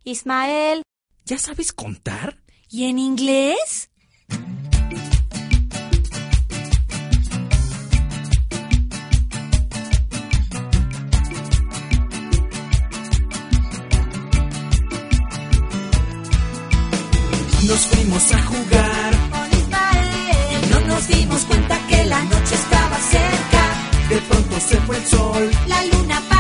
Ismael. ¿Ya sabes contar? ¿Y en inglés? Nos fuimos a jugar Con Ismael. y no nos dimos cuenta que la noche estaba cerca. De pronto se fue el sol. La luna